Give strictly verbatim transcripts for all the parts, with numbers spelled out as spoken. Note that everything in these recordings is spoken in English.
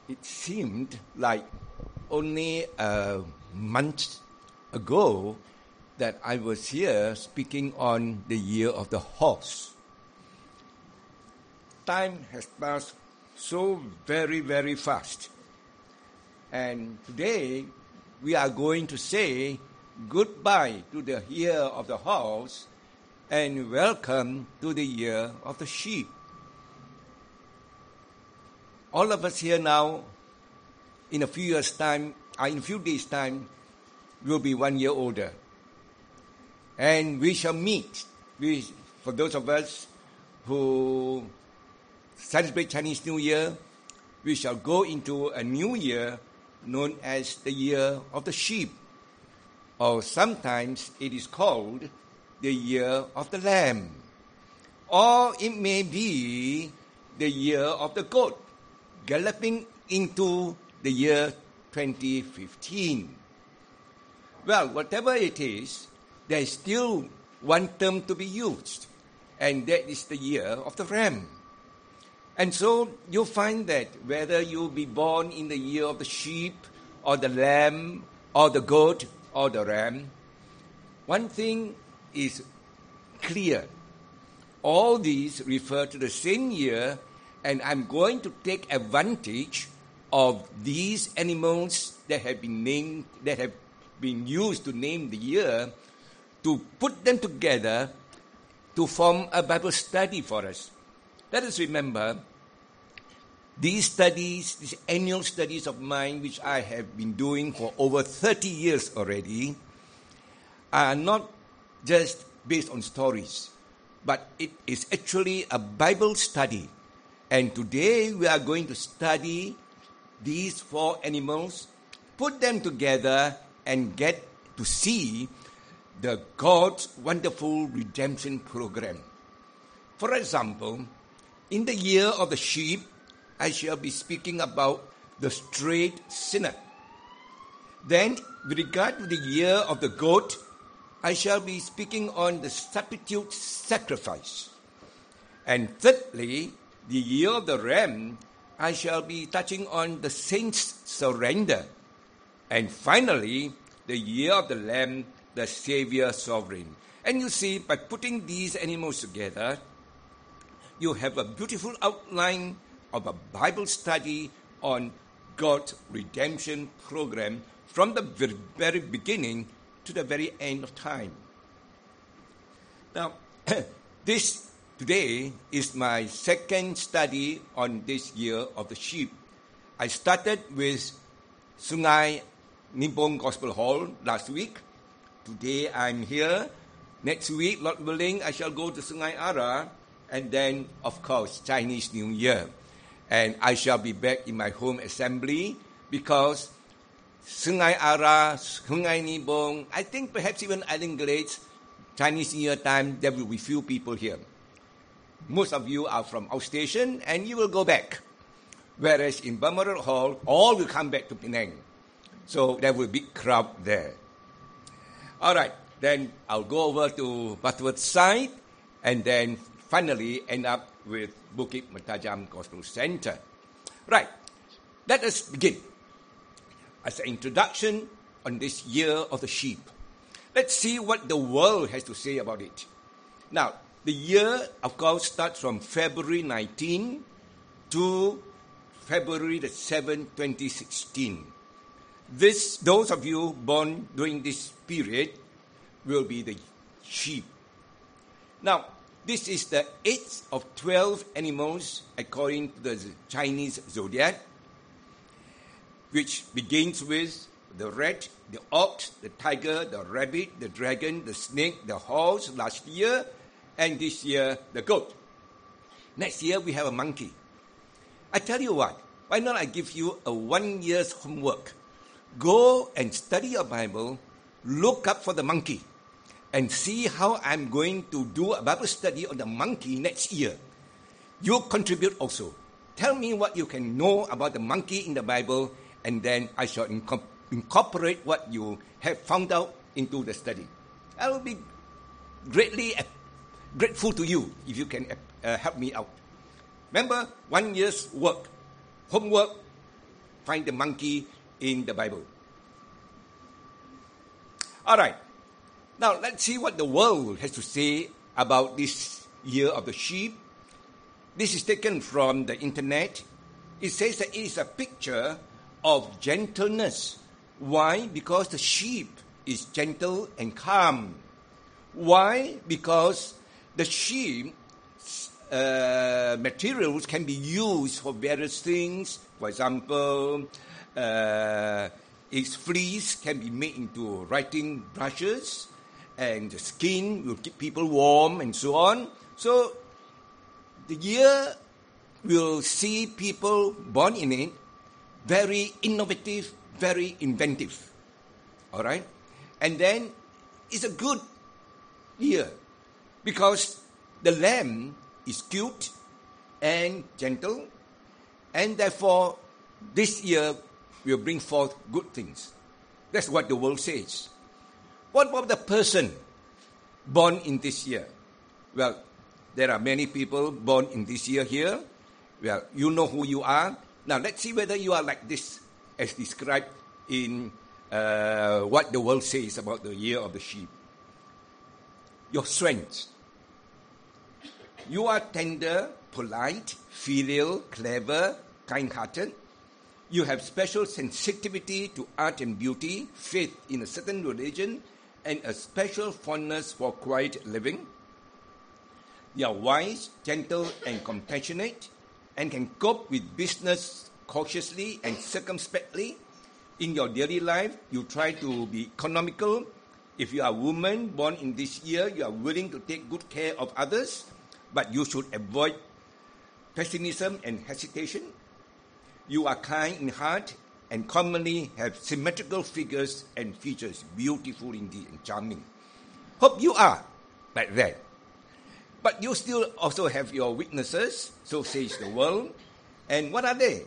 It seemed like only a month ago that I was here speaking on the year of the horse. Time has passed so very, very fast. And today we are going to say goodbye to the year of the horse and welcome to the year of the sheep. All of us here now, in a few years' time, uh, in a few days' time, will be one year older. And we shall meet. We, for those of us who celebrate Chinese New Year, we shall go into a new year known as the year of the sheep. Or sometimes it is called the year of the lamb. Or it may be the year of the goat, galloping into the year twenty fifteen. Well, whatever it is, there is still one term to be used, and that is the year of the ram. And so you'll find that whether you be born in the year of the sheep, or the lamb, or the goat, or the ram, one thing is clear. All these refer to the same year, and I'm going to take advantage of these animals that have been named, that have been used to name the year, to put them together to form a Bible study for us. Let us remember, these studies, these annual studies of mine, which I have been doing for over thirty years already, are not just based on stories, but it is actually a Bible study. And today we are going to study these four animals, put them together, and get to see the God's wonderful redemption program. For example, in the year of the sheep, I shall be speaking about the strayed sinner. Then, with regard to the year of the goat, I shall be speaking on the substitute sacrifice. And thirdly, the year of the ram, I shall be touching on the saint's surrender. And finally, the year of the lamb, the Savior sovereign. And you see, by putting these animals together, you have a beautiful outline of a Bible study on God's redemption program from the very, very beginning to the very end of time. Now, this today is my second study on this year of the sheep. I started with Sungai Nibong Gospel Hall last week. Today I'm here. Next week, Lord willing, I shall go to Sungai Ara, and then, of course, Chinese New Year. And I shall be back in my home assembly because Sungai Ara, Sungai Nibong, I think perhaps even Island Glades, Chinese New Year time, there will be few people here. Most of you are from outstation and you will go back. Whereas in Balmoral Hall, all will come back to Penang. So there will be a big crowd there. All right, then I'll go over to Butterworth side and then finally end up with Bukit Mertajam Gospel Center. Right, let us begin. As an introduction on this year of the sheep, let's see what the world has to say about it. Now, the year, of course, starts from February nineteenth to February the seventh, twenty sixteen. This, those of you born during this period will be the sheep. Now, this is the eighth of twelve animals according to the Chinese zodiac, which begins with the rat, the ox, the tiger, the rabbit, the dragon, the snake, the horse last year, and this year, the goat. Next year, we have a monkey. I tell you what, why not I give you a one year's homework? Go and study your Bible, look up for the monkey, and see how I'm going to do a Bible study on the monkey next year. You contribute also. Tell me what you can know about the monkey in the Bible, and then I shall inco- incorporate what you have found out into the study. I will be greatly grateful to you if you can uh, help me out. Remember, one year's work, homework, find the monkey in the Bible. All right. Now, let's see what the world has to say about this year of the sheep. This is taken from the internet. It says that it is a picture of gentleness. Why? Because the sheep is gentle and calm. Why? Because the sheep uh, materials can be used for various things. For example, uh, its fleece can be made into writing brushes, and the skin will keep people warm and so on. So the year will see people born in it very innovative, very inventive. All right? And then it's a good year because the lamb is cute and gentle, and therefore this year will bring forth good things. That's what the world says. What about the person born in this year? Well, there are many people born in this year here. Well, you know who you are. Now, let's see whether you are like this as described in uh, what the world says about the year of the sheep. Your strengths. You are tender, polite, filial, clever, kind-hearted. You have special sensitivity to art and beauty, faith in a certain religion, and a special fondness for quiet living. You are wise, gentle, and compassionate, and can cope with business cautiously and circumspectly. In your daily life, you try to be economical. If you are a woman born in this year, you are willing to take good care of others, but you should avoid pessimism and hesitation. You are kind in heart and commonly have symmetrical figures and features, beautiful indeed and charming. Hope you are like that. But you still also have your weaknesses, so says the world. And what are they?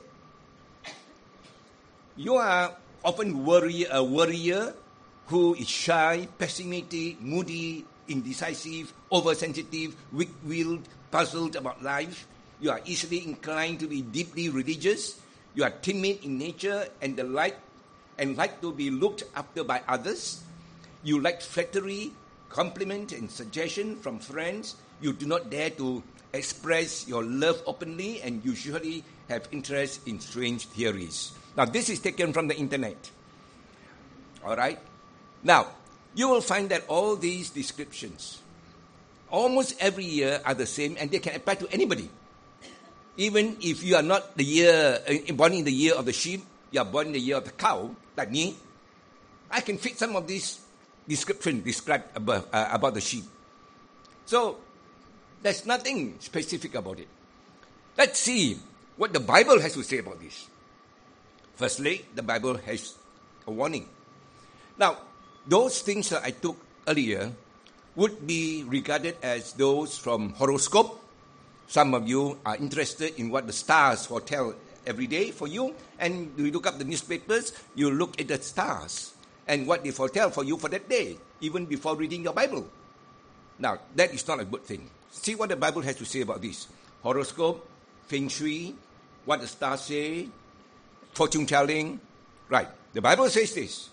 You are often worry, a worrier who is shy, pessimistic, moody, indecisive, oversensitive, weak-willed, puzzled about life. You are easily inclined to be deeply religious. You are timid in nature and the like, and like to be looked after by others. You like flattery, compliment, and suggestion from friends. You do not dare to express your love openly, and usually have interest in strange theories. Now, this is taken from the internet. All right? Now, you will find that all these descriptions, almost every year, are the same, and they can apply to anybody. Even if you are not the year uh, born in the year of the sheep, you are born in the year of the cow, like me, I can fit some of these descriptions described above, uh, about the sheep. So, there's nothing specific about it. Let's see what the Bible has to say about this. Firstly, the Bible has a warning. Now, those things that I took earlier would be regarded as those from horoscope. Some of you are interested in what the stars foretell every day for you, and you look up the newspapers, you look at the stars and what they foretell for you for that day, even before reading your Bible. Now, that is not a good thing. See what the Bible has to say about this. Horoscope, feng shui, what the stars say, fortune telling. Right, the Bible says this.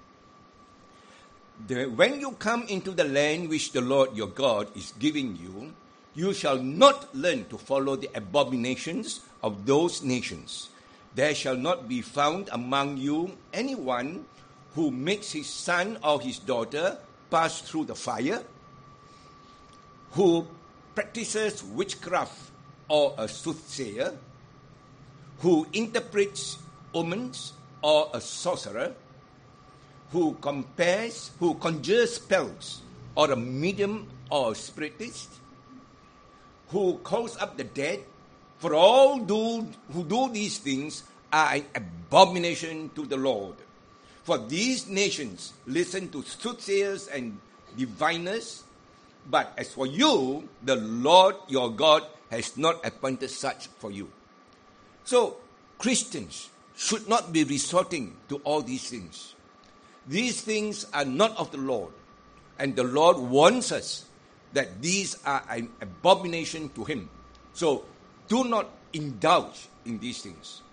The, when you come into the land which the Lord your God is giving you, you shall not learn to follow the abominations of those nations. There shall not be found among you anyone who makes his son or his daughter pass through the fire, who practices witchcraft or a soothsayer, who interprets omens or a sorcerer, who compares, who conjures spells, or a medium or a spiritist, who calls up the dead. For all do, who do these things are an abomination to the Lord. For these nations listen to soothsayers and diviners, but as for you, the Lord your God has not appointed such for you. So, Christians should not be resorting to all these things. These things are not of the Lord, and the Lord warns us that these are an abomination to him. So, do not indulge in these things.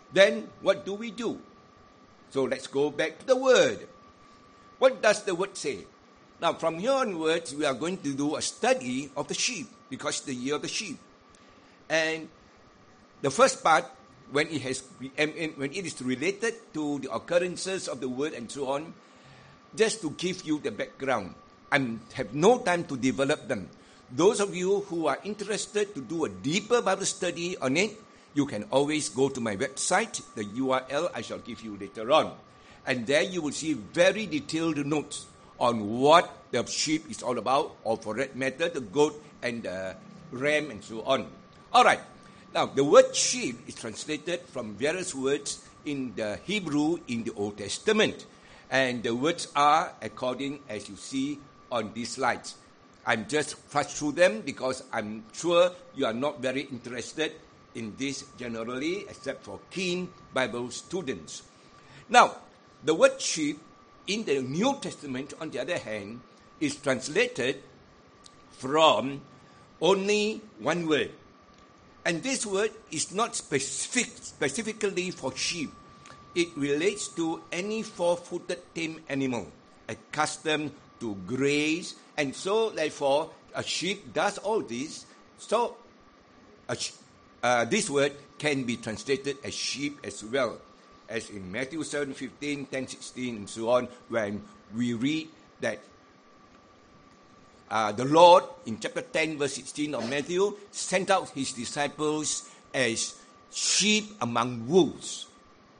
then what do we do? So let's go back to the word. What does the word say? Now, from here onwards, we are going to do a study of the sheep, because it's the year of the sheep. And the first part, when it has, when it is related to the occurrences of the word and so on, just to give you the background, I have no time to develop them. Those of you who are interested to do a deeper Bible study on it, you can always go to my website. The U R L I shall give you later on. And there you will see very detailed notes on what the sheep is all about, or for that matter, the goat and the ram and so on. All right. Now, the word sheep is translated from various words in the Hebrew in the Old Testament. And the words are according as you see on these slides. I'm just flash through them because I'm sure you are not very interested in this generally, except for keen Bible students. Now, the word sheep in the New Testament, on the other hand, is translated from only one word. And this word is not specific, specifically for sheep. It relates to any four-footed tame animal accustomed to graze. And so, therefore, a sheep does all this. So, a, uh, this word can be translated as sheep as well, as in Matthew seven fifteen, ten sixteen, and so on, when we read that uh, the Lord, in chapter ten, verse sixteen of Matthew, sent out his disciples as sheep among wolves.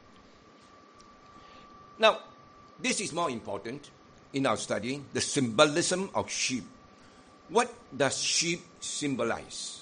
Now, this is more important in our study, the symbolism of sheep. What does sheep symbolize?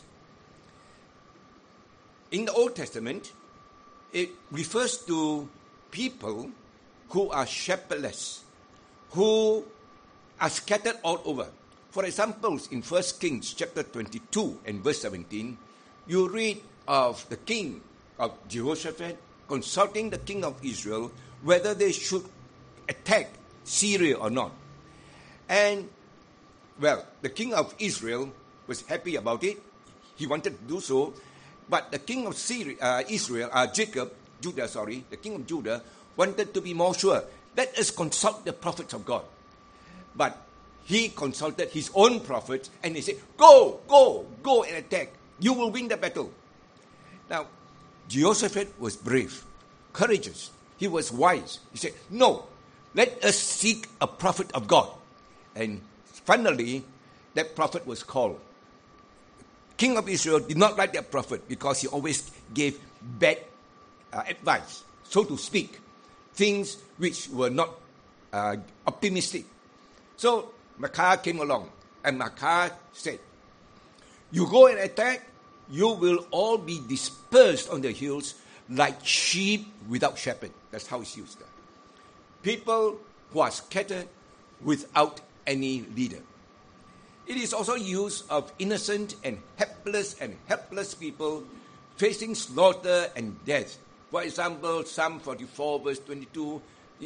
In the Old Testament, it refers to people who are shepherdless, who are scattered all over. For example, in First Kings chapter twenty-two and verse seventeen, you read of the king of Jehoshaphat consulting the king of Israel whether they should attack Syria or not. And, well, the king of Israel was happy about it. He wanted to do so. But the king of Syria, uh, Israel, uh, Jacob, Judah, sorry, the king of Judah, wanted to be more sure. Let us consult the prophets of God. But he consulted his own prophets and he said, go, go, go and attack. You will win the battle. Now, Jehoshaphat was brave, courageous. He was wise. He said, no, let us seek a prophet of God. And finally, that prophet was called. King of Israel did not like that prophet because he always gave bad uh, advice, so to speak, things which were not uh, optimistic. So Micaiah came along, and Micaiah said, you go and attack, you will all be dispersed on the hills like sheep without shepherd. That's how it's used there. People who are scattered without any leader. It is also used of innocent and helpless and helpless people facing slaughter and death. For example, Psalm forty-four verse twenty-two,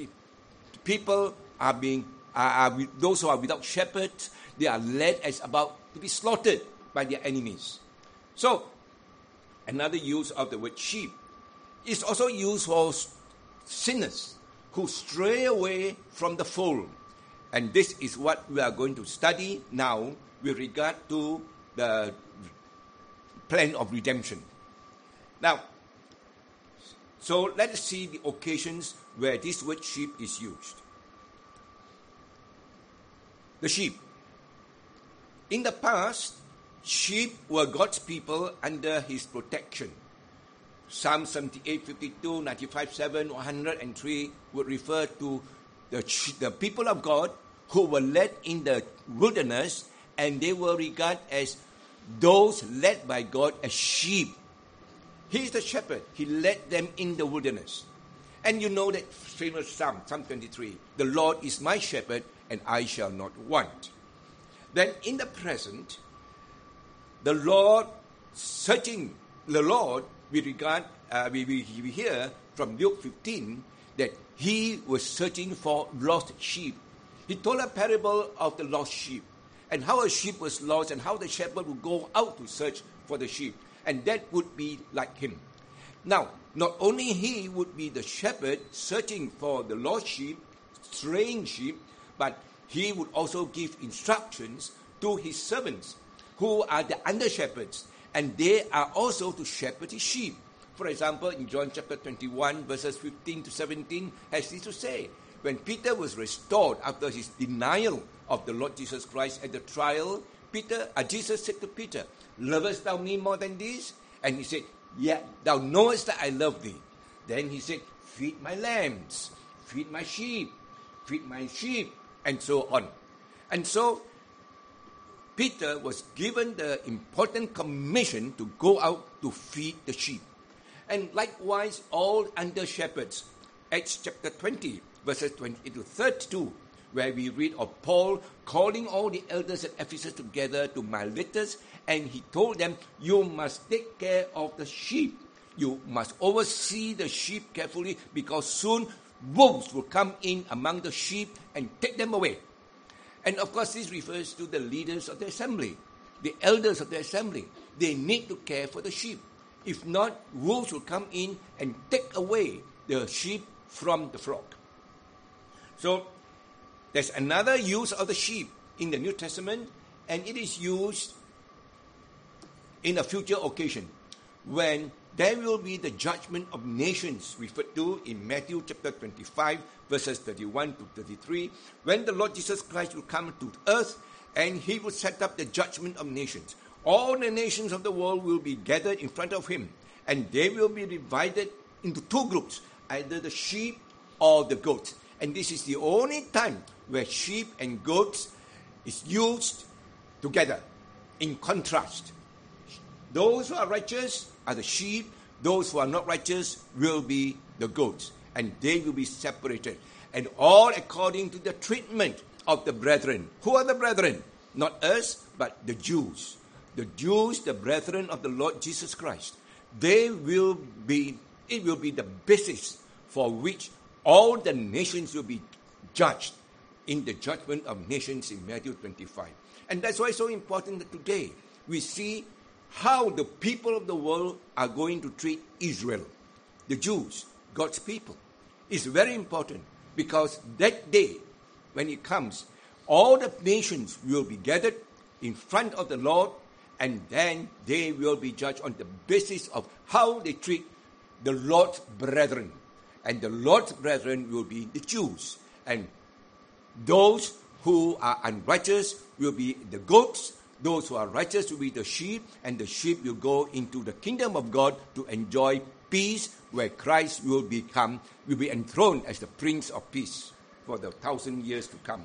people are being, are, are, those who are without shepherds, they are led as about to be slaughtered by their enemies. So, another use of the word sheep is also used for sinners who stray away from the fold. And this is what we are going to study now with regard to the plan of redemption. Now, so let us see the occasions where this word sheep is used. The sheep. In the past, sheep were God's people under his protection. Psalm seventy-eight, fifty-two, ninety-five, seven, one hundred three would refer to the, the people of God who were led in the wilderness, and they were regarded as those led by God as sheep. He is the shepherd. He led them in the wilderness. And you know that famous Psalm, Psalm twenty-three, the Lord is my shepherd, and I shall not want. Then in the present, the Lord searching, the Lord, we regard, uh, we, we, we hear from Luke fifteen that he was searching for lost sheep. He told a parable of the lost sheep and how a sheep was lost and how the shepherd would go out to search for the sheep. And that would be like him. Now, not only he would be the shepherd searching for the lost sheep, straying sheep, but he would also give instructions to his servants, who are the under-shepherds, and they are also to shepherd his sheep. For example, in John chapter twenty-one, verses fifteen to seventeen, has this to say, when Peter was restored after his denial of the Lord Jesus Christ at the trial, Peter, uh, Jesus said to Peter, lovest thou me more than this? And he said, yeah, thou knowest that I love thee. Then he said, feed my lambs, feed my sheep, feed my sheep, and so on. And so, Peter was given the important commission to go out to feed the sheep. And likewise, all under shepherds. Acts chapter twenty, verses twenty to thirty-two, where we read of Paul calling all the elders at Ephesus together to Miletus, and he told them, you must take care of the sheep. You must oversee the sheep carefully, because soon wolves will come in among the sheep and take them away. And of course, this refers to the leaders of the assembly, the elders of the assembly. They need to care for the sheep. If not, wolves will come in and take away the sheep from the flock. So, there's another use of the sheep in the New Testament, and it is used in a future occasion when there will be the judgment of nations referred to in Matthew chapter twenty-five, verses thirty-one to thirty-three, when the Lord Jesus Christ will come to earth and he will set up the judgment of nations. All the nations of the world will be gathered in front of him, and they will be divided into two groups, either the sheep or the goats. And this is the only time where sheep and goats is used together in contrast. Those who are righteous are the sheep, those who are not righteous will be the goats, and they will be separated. And all according to the treatment of the brethren. Who are the brethren? Not us, but the Jews. The Jews, the brethren of the Lord Jesus Christ. They will be, it will be the basis for which all the nations will be judged in the judgment of nations in Matthew twenty-five. And that's why it's so important that today we see how the people of the world are going to treat Israel, the Jews, God's people. It's very important, because that day, when it comes, all the nations will be gathered in front of the Lord, and then they will be judged on the basis of how they treat the Lord's brethren. And the Lord's brethren will be the Jews. And those who are unrighteous will be the goats. Those who are righteous will be the sheep. And the sheep will go into the kingdom of God to enjoy peace, where Christ will become, will be enthroned as the Prince of Peace for the thousand years to come.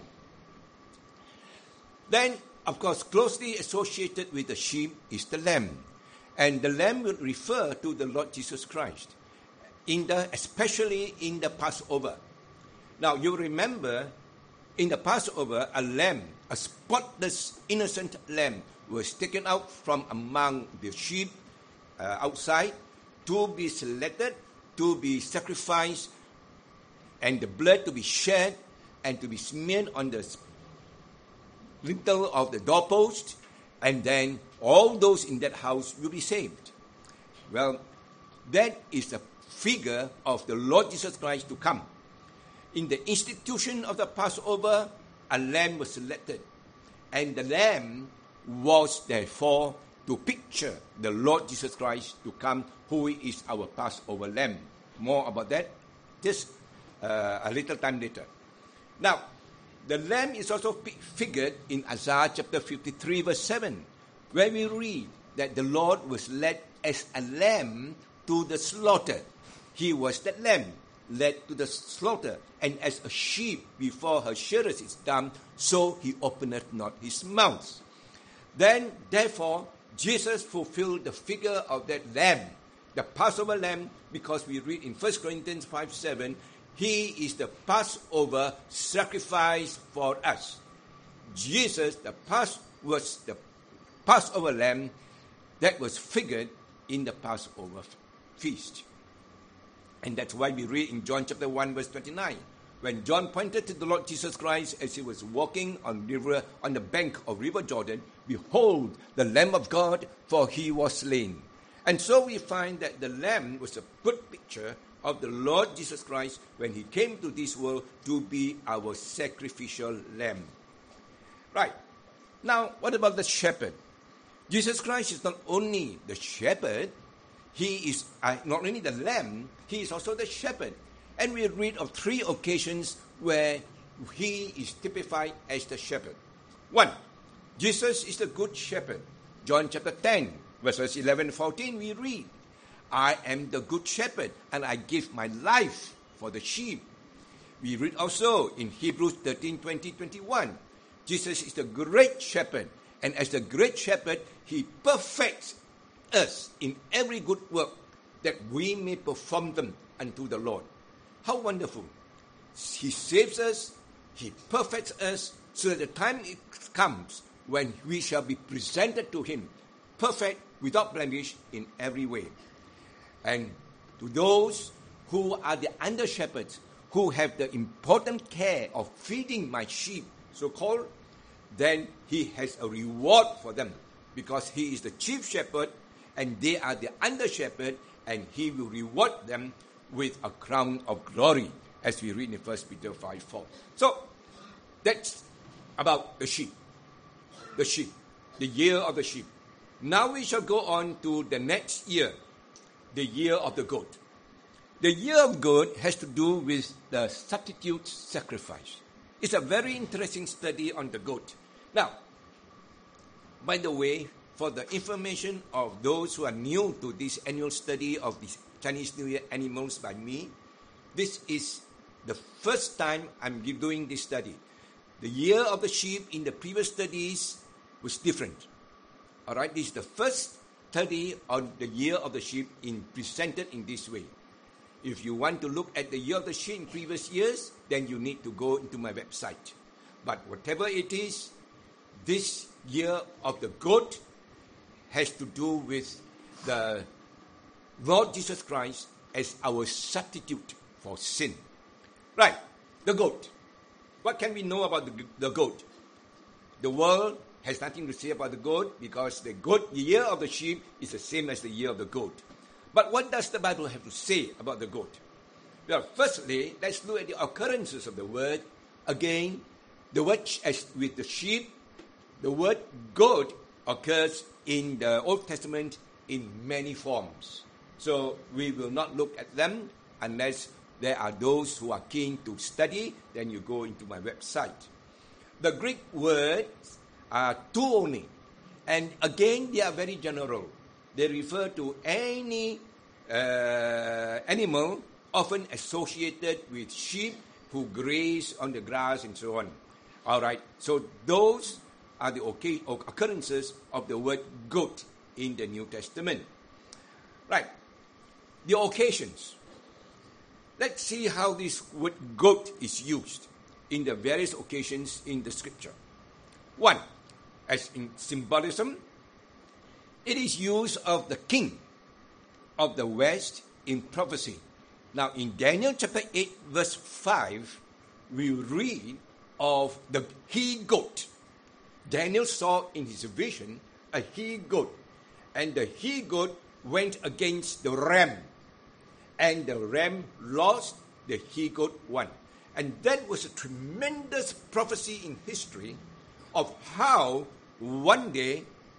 Then, of course, closely associated with the sheep is the lamb. And the lamb will refer to the Lord Jesus Christ, in the, especially in the Passover. Now, you remember, in the Passover, a lamb, a spotless, innocent lamb, was taken out from among the sheep uh, outside to be selected, to be sacrificed, and the blood to be shed and to be smeared on the lintel of the doorpost, and then all those in that house will be saved. Well, that is a figure of the Lord Jesus Christ to come. In the institution of the Passover, a lamb was selected, and the lamb was therefore to picture the Lord Jesus Christ to come, who is our Passover lamb. More about that just uh, a little time later. Now, the lamb is also figured in Isaiah chapter fifty-three, verse seven, where we read that the Lord was led as a lamb to the slaughter. He was that lamb led to the slaughter, and as a sheep before her shearers is dumb, so he openeth not his mouth. Then, therefore, Jesus fulfilled the figure of that lamb, the Passover lamb, because we read in First Corinthians five seven, he is the Passover sacrifice for us. Jesus, the Pas was the Passover lamb that was figured in the Passover feast. And that's why we read in John chapter one, verse twenty-nine, when John pointed to the Lord Jesus Christ as he was walking on river on the bank of River Jordan, behold, the Lamb of God, for he was slain. And so we find that the lamb was a good picture of the Lord Jesus Christ when he came to this world to be our sacrificial lamb. Right. Now, what about the shepherd? Jesus Christ is not only the shepherd, he is uh, not only the lamb, he is also the shepherd. And we read of three occasions where he is typified as the shepherd. One, Jesus is the good shepherd. John chapter ten, verses eleven and fourteen, we read, I am the good shepherd, and I give my life for the sheep. We read also in Hebrews thirteen, twenty, twenty-one, Jesus is the great shepherd, and as the great shepherd, he perfects us in every good work that we may perform them unto the Lord. How wonderful. He saves us, he perfects us, so that the time it comes when we shall be presented to him, perfect, without blemish, in every way. And to those who are the under shepherds, who have the important care of feeding my sheep, so-called, then he has a reward for them, because he is the chief shepherd, and they are the under shepherd, and he will reward them with a crown of glory, as we read in First Peter five four. So, that's about the sheep. The sheep. The year of the sheep. Now we shall go on to the next year, the year of the goat. The year of goat has to do with the substitute sacrifice. It's a very interesting study on the goat. Now, by the way, for the information of those who are new to this annual study of the Chinese New Year animals by me, this is the first time I'm doing this study. The year of the sheep in the previous studies was different. All right, this is the first study on the year of the sheep in presented in this way. If you want to look at the year of the sheep in previous years, then you need to go into my website. But whatever it is, this year of the goat has to do with the Lord Jesus Christ as our substitute for sin. Right, the goat. What can we know about the, the goat? The world has nothing to say about the goat because the goat, the year of the sheep is the same as the year of the goat. But what does the Bible have to say about the goat? Well, firstly, let's look at the occurrences of the word. Again, the word as with the sheep, the word goat occurs in the Old Testament in many forms. So we will not look at them unless there are those who are keen to study, then you go into my website. The Greek words are tuoni, and again they are very general. They refer to any uh, animal often associated with sheep who graze on the grass and so on. All right, so those are the occurrences of the word goat in the New Testament. Right, the occasions. Let's see how this word goat is used in the various occasions in the scripture. One, as in symbolism, it is used of the king of the west in prophecy. Now in Daniel chapter eight verse five, we read of the he-goat. Daniel saw in his vision a he-goat, and the he-goat went against the ram. And the ram lost, the he-goat won. And that was a tremendous prophecy in history of how one day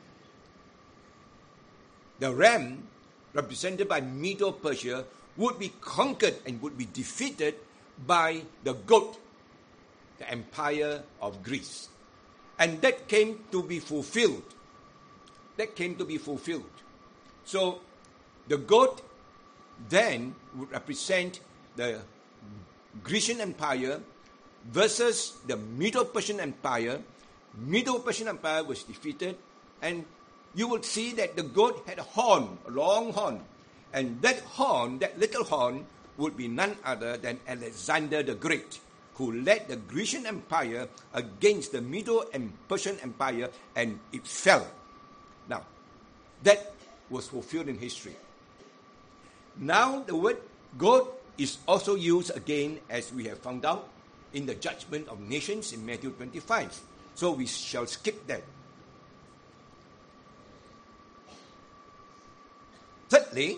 the ram, represented by Medo-Persia, would be conquered and would be defeated by the goat, the empire of Greece. And that came to be fulfilled. That came to be fulfilled. So the goat then would represent the Grecian Empire versus the Medo-Persian Empire. Medo-Persian Empire was defeated, and you will see that the goat had a horn, a long horn. And that horn, that little horn, would be none other than Alexander the Great, who led the Grecian Empire against the Medo and Persian Empire, and it fell. Now, that was fulfilled in history. Now the word goat is also used again, as we have found out, in the judgment of nations in Matthew twenty-five. So we shall skip that. Thirdly,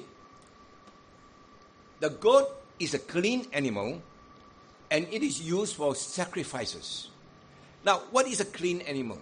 the goat is a clean animal and it is used for sacrifices. Now, what is a clean animal?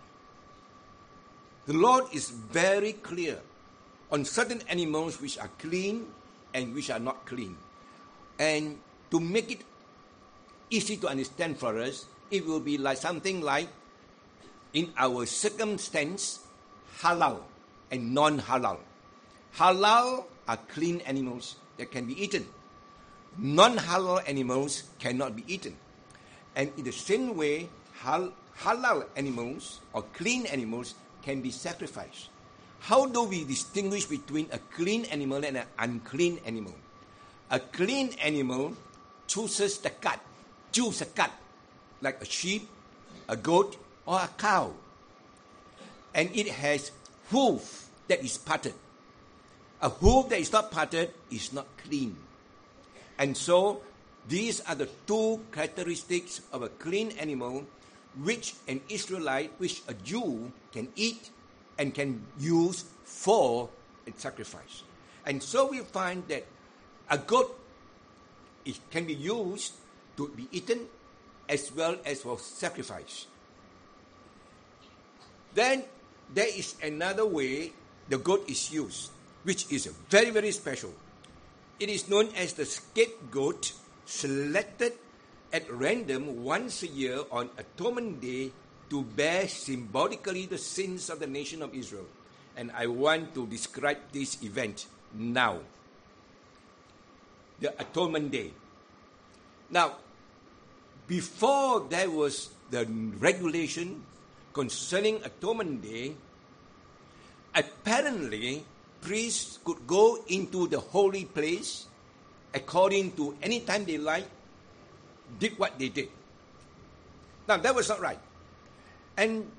The Lord is very clear on certain animals which are clean and which are not clean. And to make it easy to understand for us, it will be like something like, in our circumstance, halal and non-halal. Halal are clean animals that can be eaten. Non-halal animals cannot be eaten. And in the same way, hal- halal animals or clean animals can be sacrificed. How do we distinguish between a clean animal and an unclean animal? A clean animal chooses the cut, choose a cut, like a sheep, a goat, or a cow. And it has hoof that is parted. A hoof that is not parted is not clean. And so, these are the two characteristics of a clean animal which an Israelite, which a Jew can eat and can use for a sacrifice. And so we find that a goat it can be used to be eaten as well as for sacrifice. Then there is another way the goat is used, which is very, very special. It is known as the scapegoat, selected at random once a year on Atonement Day to bear symbolically the sins of the nation of Israel. And I want to describe this event now. The Atonement Day. Now, before there was the regulation concerning Atonement Day, apparently priests could go into the holy place according to any time they liked, did what they did. Now, that was not right. And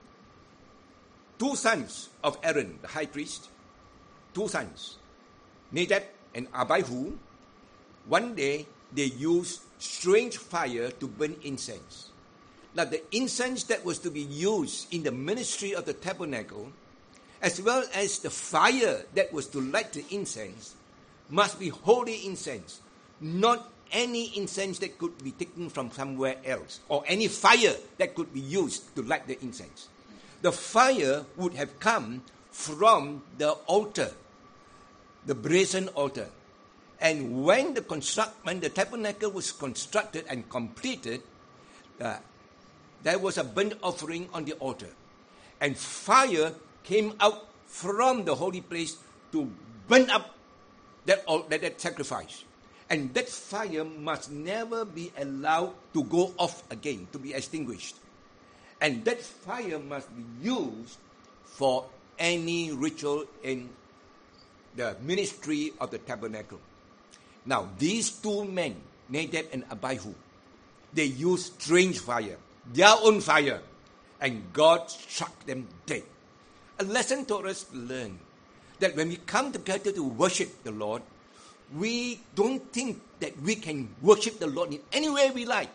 two sons of Aaron, the high priest, two sons, Nadab and Abihu, one day they used strange fire to burn incense. Now, the incense that was to be used in the ministry of the tabernacle, as well as the fire that was to light the incense, must be holy incense, not any incense that could be taken from somewhere else, or any fire that could be used to light the incense. The fire would have come from the altar, the brazen altar. And when the construct, when the tabernacle was constructed and completed, uh, there was a burnt offering on the altar. And fire came out from the holy place to burn up that, that, that sacrifice. And that fire must never be allowed to go off again, to be extinguished. And that fire must be used for any ritual in the ministry of the tabernacle. Now, these two men, Nadab and Abihu, they used strange fire, their own fire, and God struck them dead. A lesson to us to learn that when we come together to worship the Lord, we don't think that we can worship the Lord in any way we like.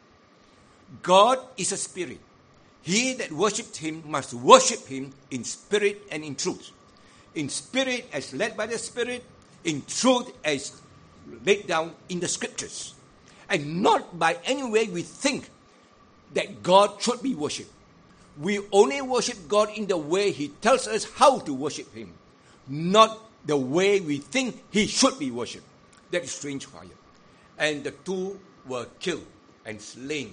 God is a spirit. He that worships him must worship him in spirit and in truth. In spirit as led by the Spirit, in truth as laid down in the scriptures. And not by any way we think that God should be worshipped. We only worship God in the way he tells us how to worship him, not the way we think he should be worshipped. That is strange fire. And the two were killed and slain.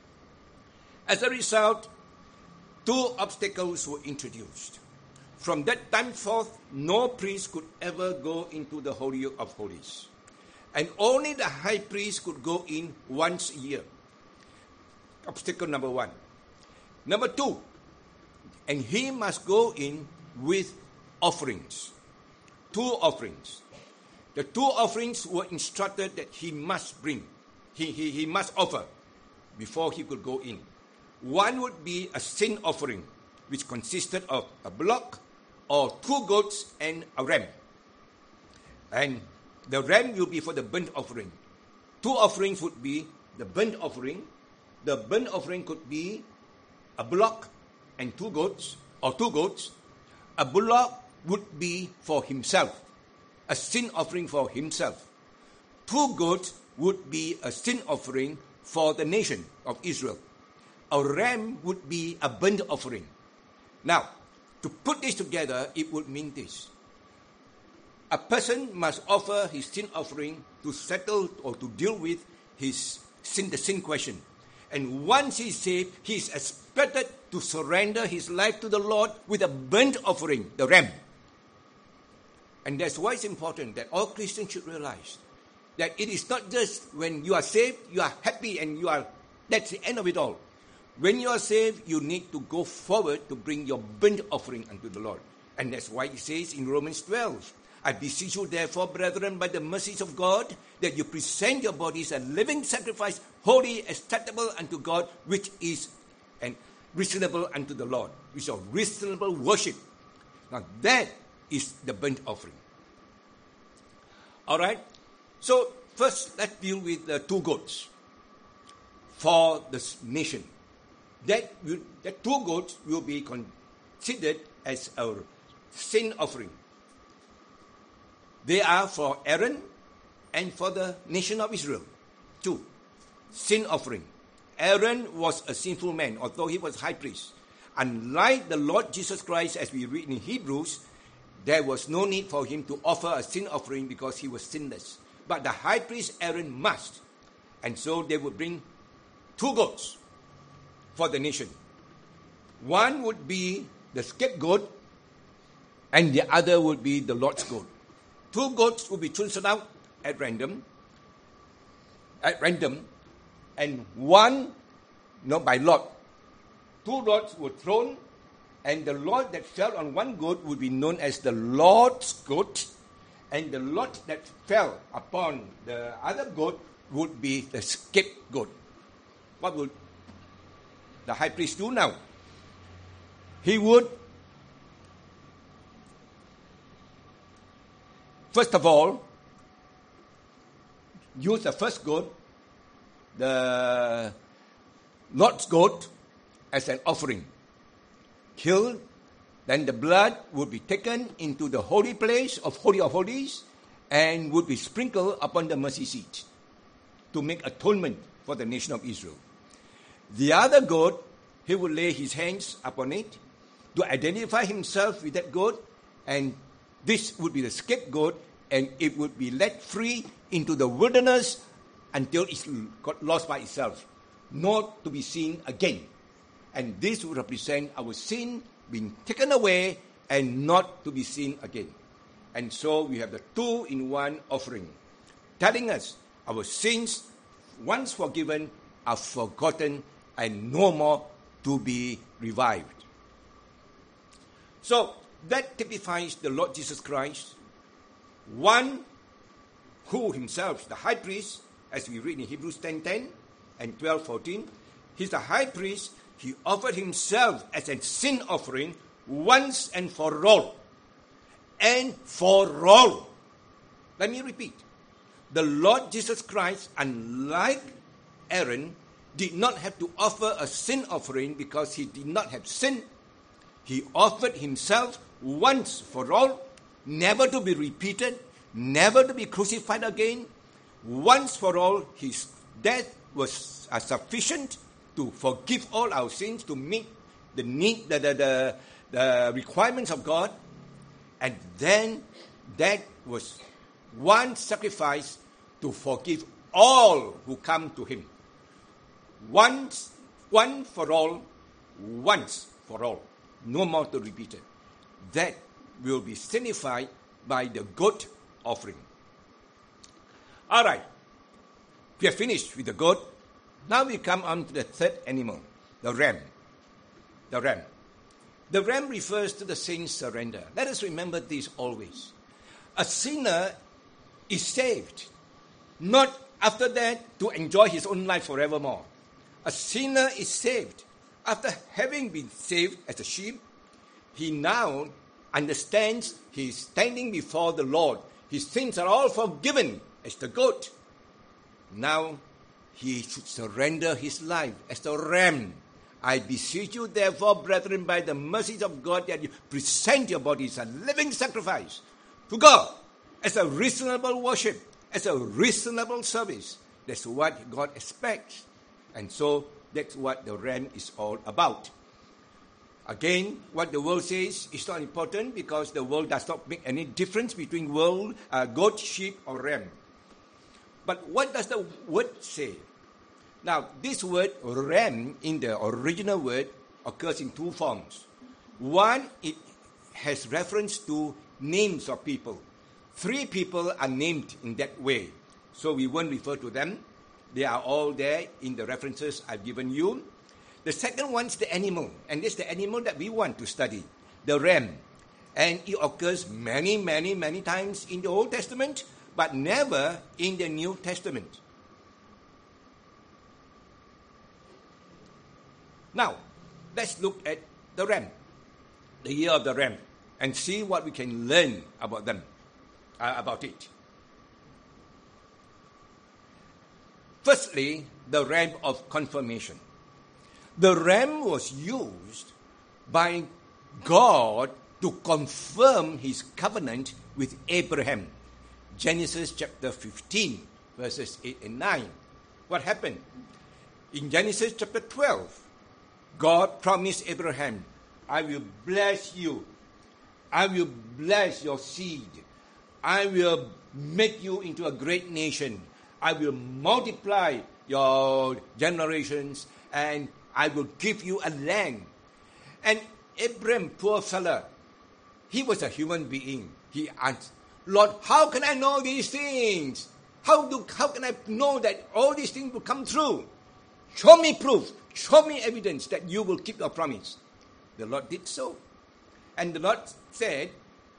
As a result, two obstacles were introduced. From that time forth, no priest could ever go into the Holy of Holies. And only the high priest could go in once a year. Obstacle number one. Number two, and he must go in with offerings. Two offerings. The two offerings were instructed that he must bring. He, he, he must offer before he could go in. One would be a sin offering, which consisted of a bullock or two goats and a ram. And the ram will be for the burnt offering. Two offerings would be the burnt offering. The burnt offering could be a bullock and two goats, or two goats. A bullock would be for himself, a sin offering for himself. Two goats would be a sin offering for the nation of Israel. A ram would be a burnt offering. Now, to put this together, it would mean this. A person must offer his sin offering to settle or to deal with his sin, the sin question. And once he is saved, he is expected to surrender his life to the Lord with a burnt offering, the ram. And that's why it's important that all Christians should realize that it is not just when you are saved, you are happy and you are, that's the end of it all. When you are saved, you need to go forward to bring your burnt offering unto the Lord. And that's why it says in Romans twelve, I beseech you therefore, brethren, by the mercies of God, that you present your bodies a living sacrifice, holy, acceptable unto God, which is and reasonable unto the Lord, which is reasonable worship. Now that is the burnt offering. All right. So first, let's deal with the two goats for the nation. That will, that two goats will be considered as a sin offering. They are for Aaron and for the nation of Israel. Two, sin offering. Aaron was a sinful man, although he was high priest. Unlike the Lord Jesus Christ, as we read in Hebrews, there was no need for him to offer a sin offering because he was sinless. But the high priest Aaron must. And so they would bring two goats for the nation. One would be the scapegoat, and the other would be the Lord's goat. Two goats would be chosen out at random, at random, and one, no, by lot. Two lots were thrown, and the lot that fell on one goat would be known as the Lord's goat, and the lot that fell upon the other goat would be the scapegoat. What would the high priest do now? He would, first of all, use the first goat, the Lord's goat, as an offering. Killed, then the blood would be taken into the holy place of Holy of Holies and would be sprinkled upon the mercy seat to make atonement for the nation of Israel. The other goat, he would lay his hands upon it to identify himself with that goat, and this would be the scapegoat, and it would be led free into the wilderness until it got lost by itself, not to be seen again. And this would represent our sin being taken away and not to be seen again. And so we have the two-in-one offering, telling us our sins, once forgiven, are forgotten and no more to be revived. So that typifies the Lord Jesus Christ, one who himself, the high priest, as we read in Hebrews ten ten and twelve fourteen, he's the high priest. He offered himself as a sin offering once and for all. And for all. Let me repeat. The Lord Jesus Christ, unlike Aaron, did not have to offer a sin offering because he did not have sin. He offered himself once for all, never to be repeated, never to be crucified again. Once for all, his death was uh, sufficient to forgive all our sins, to meet the need, the, the, the, the requirements of God. And then that was one sacrifice to forgive all who come to him. Once, one for all, once for all. No more to repeat it. That will be signified by the goat offering. All right. We are finished with the goat. Now we come on to the third animal, the ram. The ram. The ram refers to the saint's surrender. Let us remember this always. A sinner is saved, not after that to enjoy his own life forevermore. A sinner is saved. After having been saved as a sheep, he now understands he is standing before the Lord. His sins are all forgiven as the goat. Now he should surrender his life as the ram. I beseech you, therefore, brethren, by the mercies of God, that you present your bodies a living sacrifice to God, as a reasonable worship, as a reasonable service. That's what God expects. And so that's what the ram is all about. Again, what the world says is not important because the world does not make any difference between world, uh, goat, sheep, or ram. But what does the word say? Now, this word ram in the original word occurs in two forms. One, it has reference to names of people. Three people are named in that way. So we won't refer to them. They are all there in the references I've given you. The second one is the animal, and this is the animal that we want to study, the ram. And it occurs many, many, many times in the Old Testament, but never in the New Testament. Now, let's look at the ram, the year of the ram, and see what we can learn about them, uh, about it. Firstly, the ram of confirmation. The ram was used by God to confirm his covenant with Abraham. Genesis chapter fifteen, verses eight and nine. What happened? In Genesis chapter twelve, God promised Abraham, I will bless you. I will bless your seed. I will make you into a great nation. I will multiply your generations, and I will give you a land. And Abraham, poor fella, he was a human being. He asked, Lord, how can I know these things? How do how can I know that all these things will come true? Show me proof. Show me evidence that you will keep your promise. The Lord did so. And the Lord said,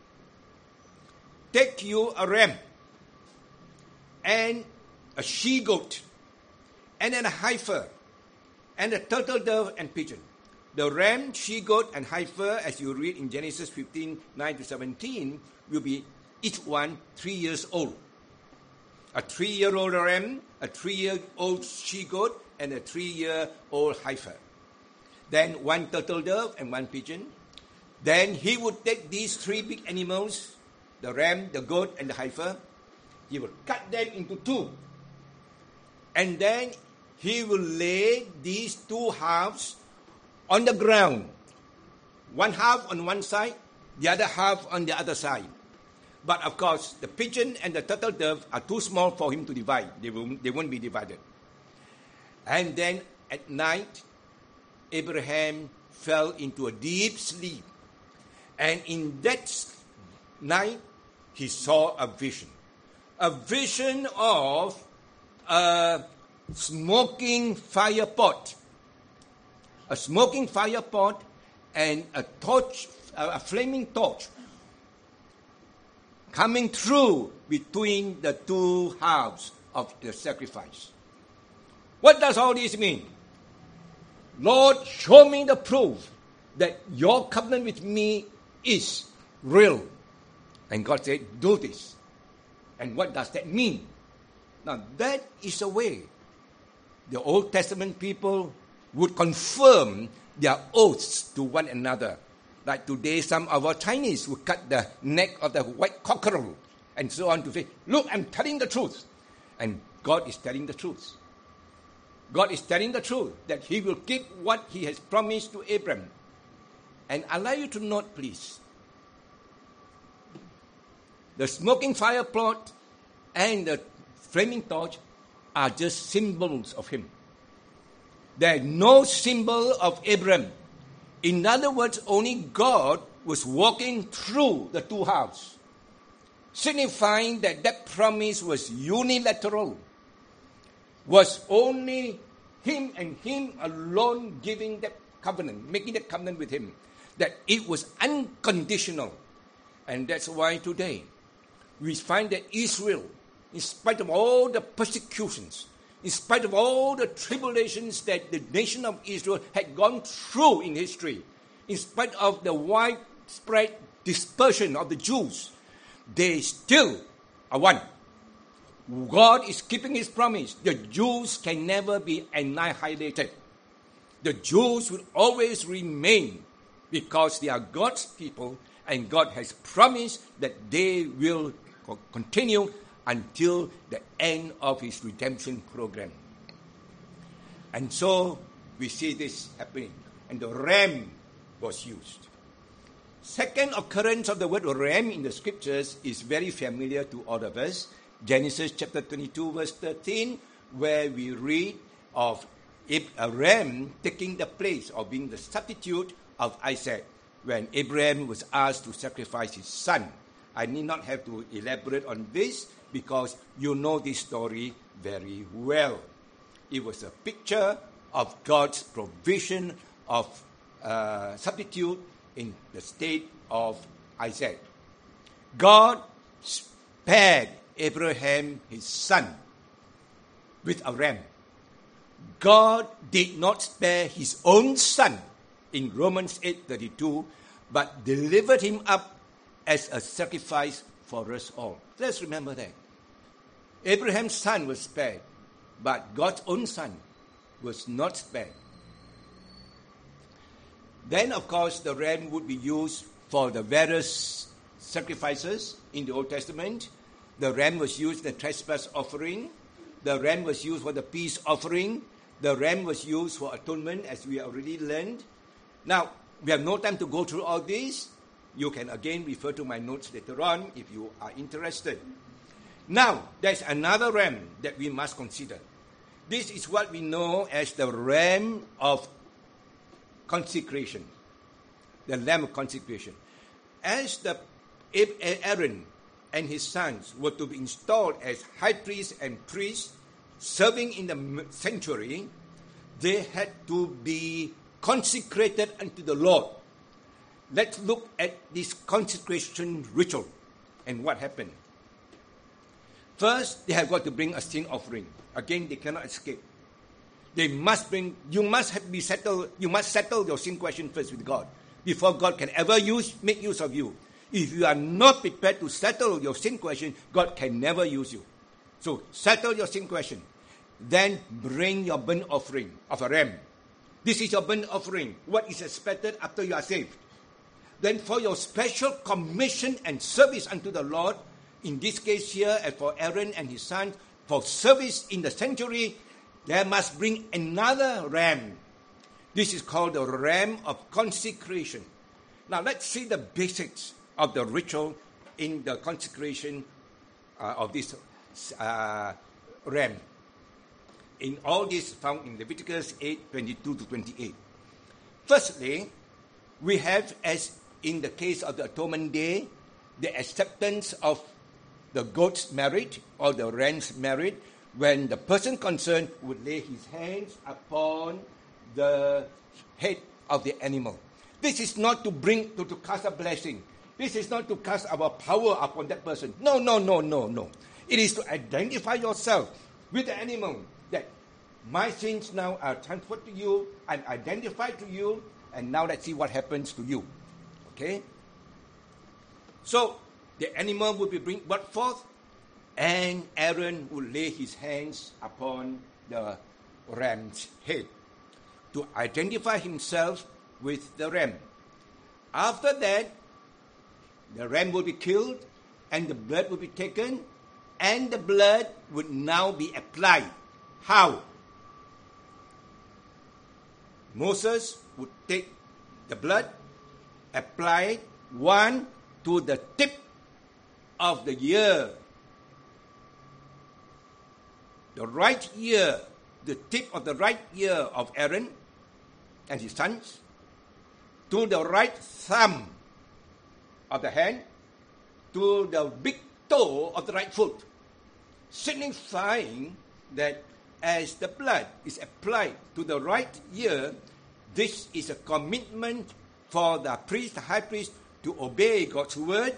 take you a ram and a she-goat and then a heifer and a turtle dove and pigeon. The ram, she-goat, and heifer, as you read in Genesis fifteen, nine to seventeen, will be each one three years old. A three-year-old ram, a three-year-old she-goat, and a three-year-old heifer. Then one turtle dove and one pigeon. Then he would take these three big animals, the ram, the goat, and the heifer. He would cut them into two. And then he will lay these two halves on the ground. One half on one side, the other half on the other side. But of course, the pigeon and the turtle dove are too small for him to divide. They won't, they won't be divided. And then at night, Abraham fell into a deep sleep. And in that night, he saw a vision. A vision of a smoking fire pot. A smoking fire pot and a torch, a flaming torch coming through between the two halves of the sacrifice. What does all this mean? Lord, show me the proof that your covenant with me is real. And God said, do this. And what does that mean? Now, that is a way the Old Testament people would confirm their oaths to one another. Like today, some of our Chinese would cut the neck of the white cockerel and so on to say, look, I'm telling the truth. And God is telling the truth. God is telling the truth that he will keep what he has promised to Abraham. And I'd like you to note, please, the smoking fire pot and the flaming torch are just symbols of him. There is no symbol of Abraham. In other words, only God was walking through the two halves, signifying that that promise was unilateral, was only him and him alone giving that covenant, making that covenant with him, that it was unconditional. And that's why today we find that Israel, in spite of all the persecutions, in spite of all the tribulations that the nation of Israel had gone through in history, in spite of the widespread dispersion of the Jews, they still are one. God is keeping his promise. The Jews can never be annihilated. The Jews will always remain because they are God's people, and God has promised that they will continue until the end of his redemption program. And so we see this happening. And the ram was used. Second occurrence of the word ram in the scriptures is very familiar to all of us. Genesis chapter twenty-two verse thirteen, where we read of a ram taking the place or being the substitute of Isaac when Abraham was asked to sacrifice his son. I need not have to elaborate on this because you know this story very well. It was a picture of God's provision of uh, substitute in the state of Isaac. God spared Abraham his son with a ram. God did not spare his own son in Romans eight thirty-two, but delivered him up as a sacrifice for us all. Let's remember that. Abraham's son was spared, but God's own son was not spared. Then, of course, the ram would be used for the various sacrifices in the Old Testament. The ram was used in the trespass offering. The ram was used for the peace offering. The ram was used for atonement, as we already learned. Now, we have no time to go through all this. You can again refer to my notes later on if you are interested. Now, there's another ram that we must consider. This is what we know as the ram of consecration. The lamb of consecration. As the Aaron and his sons were to be installed as high priests and priests serving in the sanctuary, they had to be consecrated unto the Lord. Let's look at this consecration ritual and what happened. First, they have got to bring a sin offering. Again, they cannot escape. They must bring, you must have be settled, you must settle your sin question first with God before God can ever use, make use of you. If you are not prepared to settle your sin question, God can never use you. So, settle your sin question. Then bring your burnt offering of a ram. This is your burnt offering, what is expected after you are saved. Then for your special commission and service unto the Lord, in this case here, and for Aaron and his sons, for service in the sanctuary, they must bring another ram. This is called the ram of consecration. Now let's see the basics of the ritual in the consecration uh, of this uh, ram. In all this found in Leviticus eight twenty-two to twenty-eight. Firstly, we have, as in the case of the Atonement Day, the acceptance of the goat's merit or the ram's merit, when the person concerned would lay his hands upon the head of the animal. This is not to bring, to, to cast a blessing. This is not to cast our power upon that person. No, no, no, no, no. It is to identify yourself with the animal, that my sins now are transferred to you, I'm identified to you, and now let's see what happens to you. Okay? So, the animal will be brought forth, and Aaron will lay his hands upon the ram's head to identify himself with the ram. After that, the ram will be killed, and the blood will be taken, and the blood would now be applied. How? Moses would take the blood, apply one to the tip of the ear. The right ear, the tip of the right ear of Aaron and his sons, to the right thumb of the hand, to the big toe of the right foot, signifying that as the blood is applied to the right ear, this is a commitment for the priest, the high priest, to obey God's word.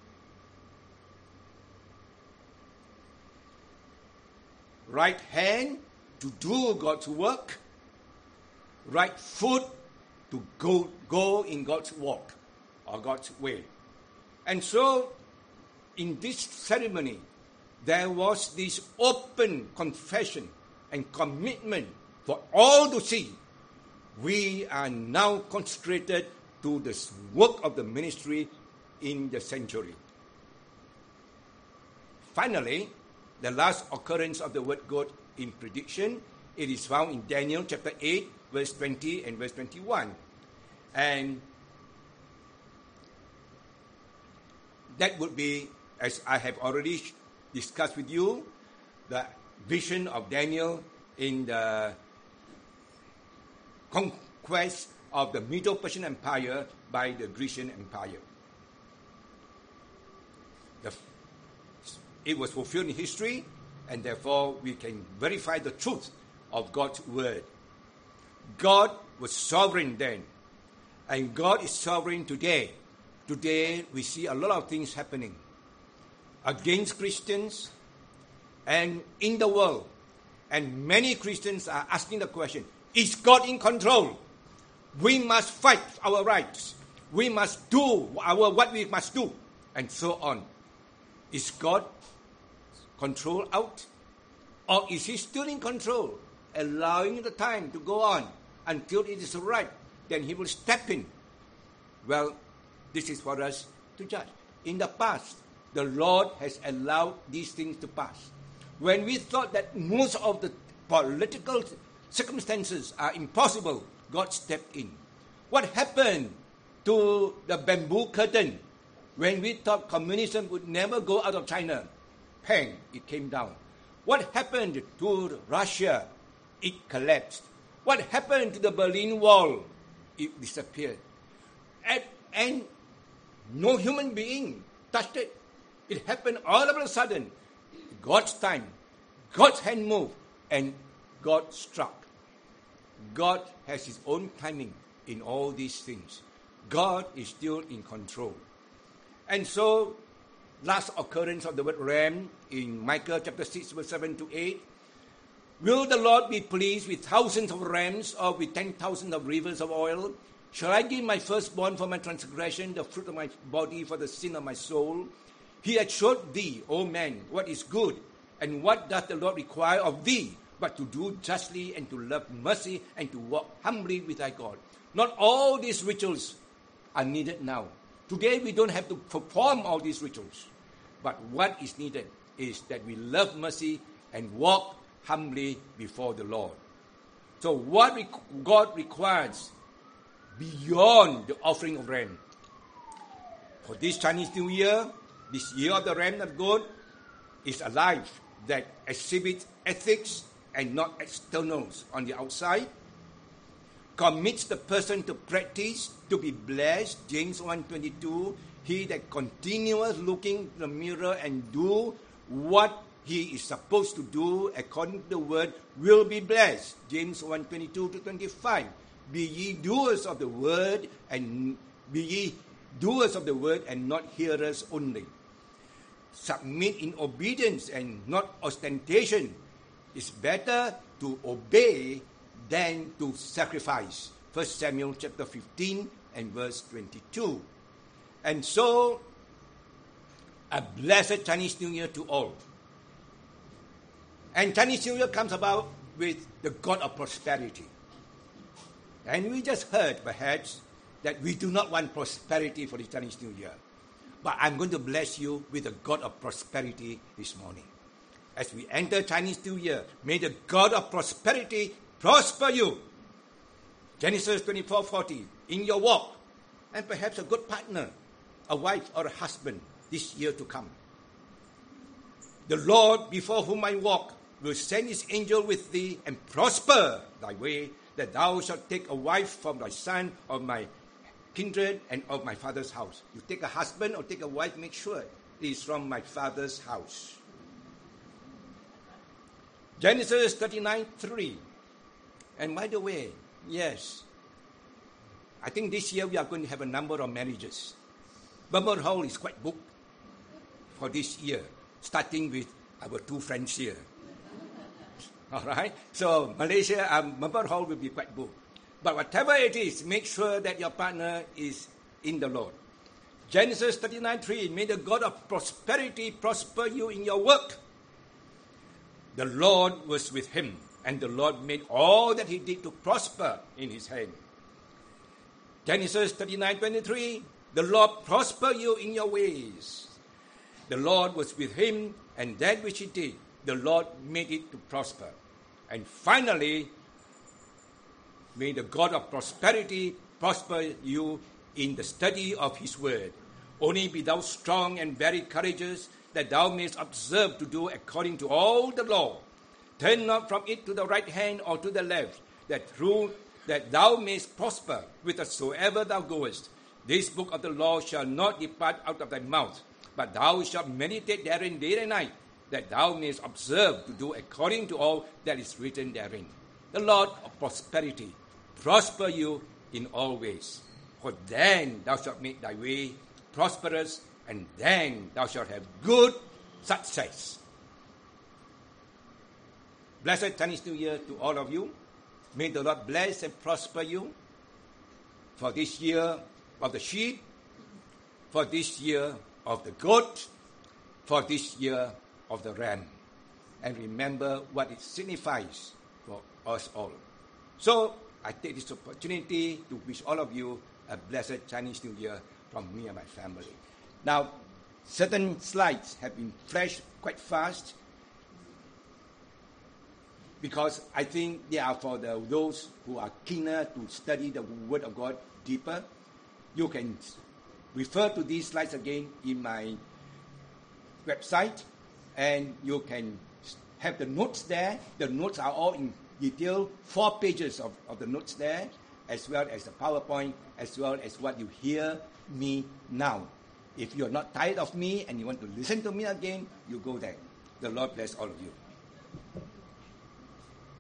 Right hand to do God's work. Right foot to go, go in God's walk or God's way. And so, in this ceremony, there was this open confession and commitment for all to see. We are now consecrated to the work of the ministry in the sanctuary. finally, the last occurrence of the word God in prediction, it is found in Daniel chapter eight, verse twenty and verse twenty-one. And that would be, as I have already discussed with you, the vision of Daniel in the conquest of the Middle Persian Empire by the Grecian Empire. The, it was fulfilled in history, and therefore we can verify the truth of God's word. God was sovereign then, and God is sovereign today. Today we see a lot of things happening against Christians and in the world. And many Christians are asking the question, is God in control? We must fight our rights. We must do our what we must do, and so on. Is God control out? Or is he still in control, allowing the time to go on until it is right? Then he will step in. Well, this is for us to judge. In the past, the Lord has allowed these things to pass. When we thought that most of the political circumstances are impossible, God stepped in. What happened to the bamboo curtain when we thought communism would never go out of China? Bang, it came down. What happened to Russia? It collapsed. What happened to the Berlin Wall? It disappeared. And, and no human being touched it. It happened all of a sudden. God's time, God's hand moved, and God struck. God has his own timing in all these things. God is still in control. And so, last occurrence of the word ram in Micah chapter six, verse seven to eight. Will the Lord be pleased with thousands of rams or with ten thousand of rivers of oil? Shall I give my firstborn for my transgression, the fruit of my body for the sin of my soul? He had showed thee, O man, what is good, and what doth the Lord require of thee, but to do justly and to love mercy and to walk humbly with thy God. Not all these rituals are needed now. Today we don't have to perform all these rituals. But what is needed is that we love mercy and walk humbly before the Lord. So what God requires beyond the offering of ram. For this Chinese New Year, this year of the ram of God is a life that exhibits ethics and not externals on the outside, commits the person to practice, to be blessed. James one twenty-two, he that continues looking in the mirror and do what he is supposed to do according to the word will be blessed. James one twenty-two to twenty-five. Be ye doers of the word, and be ye doers of the word and not hearers only. Submit in obedience and not ostentation. It's better to obey than to sacrifice. First Samuel chapter fifteen and verse twenty-two. And so, a blessed Chinese New Year to all. And Chinese New Year comes about with the God of prosperity. And we just heard, perhaps, that we do not want prosperity for the Chinese New Year. But I'm going to bless you with the God of prosperity this morning. As we enter Chinese New Year, may the God of prosperity prosper you. Genesis twenty-four forty, in your walk, and perhaps a good partner, a wife or a husband this year to come. The Lord before whom I walk will send his angel with thee and prosper thy way, that thou shalt take a wife from thy son of my kindred and of my father's house. You take a husband or take a wife, make sure it is from my father's house. Genesis thirty-nine three. And by the way, yes, I think this year we are going to have a number of marriages. Burmah Hall is quite booked for this year, starting with our two friends here. All right? So Malaysia, um, Burmah Hall will be quite booked. But whatever it is, make sure that your partner is in the Lord. Genesis thirty-nine three, may the God of prosperity prosper you in your work. The Lord was with him, and the Lord made all that he did to prosper in his hand. Genesis thirty-nine twenty-three, the Lord prosper you in your ways. The Lord was with him, And that which he did, the Lord made it to prosper. And finally, may the God of prosperity prosper you in the study of his word. Only be thou strong and very courageous, that thou mayest observe to do according to all the law. Turn not from it to the right hand or to the left, that through that thou mayest prosper whithersoever thou goest. This book of the law shall not depart out of thy mouth, but thou shalt meditate therein day and night, that thou mayest observe to do according to all that is written therein. The Lord of prosperity prosper you in all ways. For then thou shalt make thy way prosperous, and then thou shalt have good success. Blessed Chinese New Year to all of you. May the Lord bless and prosper you for this year of the sheep, for this year of the goat, for this year of the ram. And remember what it signifies for us all. So, I take this opportunity to wish all of you a blessed Chinese New Year from me and my family. Now, certain slides have been flashed quite fast because I think they are for the, those who are keener to study the Word of God deeper. You can refer to these slides again in my website, and you can have the notes there. The notes are all in detail, four pages of, of the notes there, as well as the PowerPoint, as well as what you hear me now. If you're not tired of me and you want to listen to me again, you go there. The Lord bless all of you.